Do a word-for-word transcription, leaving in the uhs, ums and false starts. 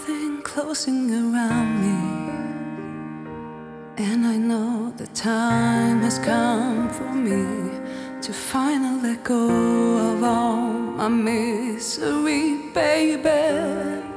everything closing around me, and I know the time has come for me to finally let go of all my misery, baby.